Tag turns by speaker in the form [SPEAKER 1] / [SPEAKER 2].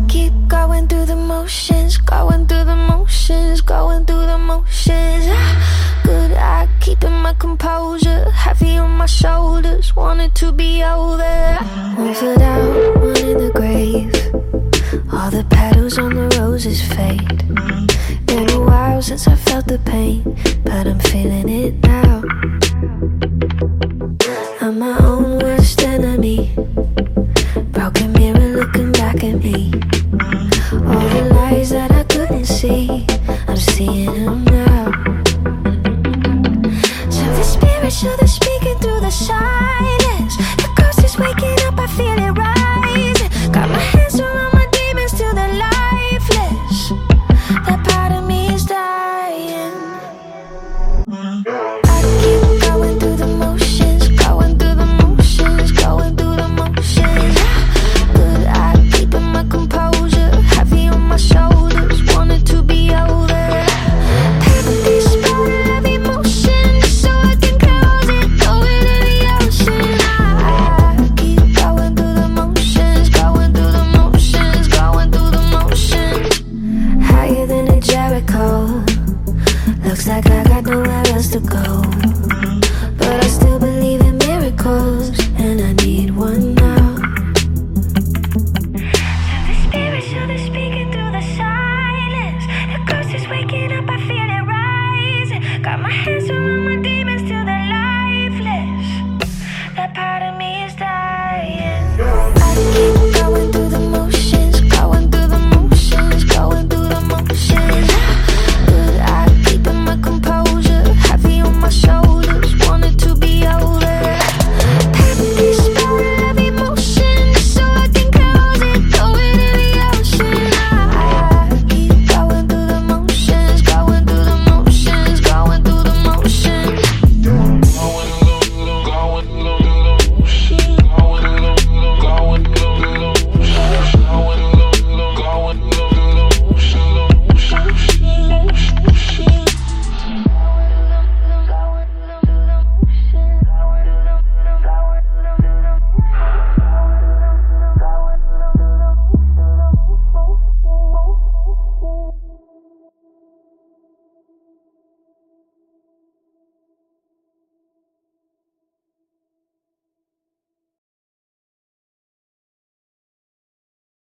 [SPEAKER 1] keep going through the motions, going through the motions, going through the motions. Good at keeping my composure, heavy on my shoulders, wanted to be over. One foot out, one in the grave. All the petals on the roses fade. Been a while since I felt the pain, but I'm feeling it now. I'm my own worst enemy. Broken mirror looking back at me. All the lies that I couldn't see, I'm seeing them now. So the spirits speaking through the signs.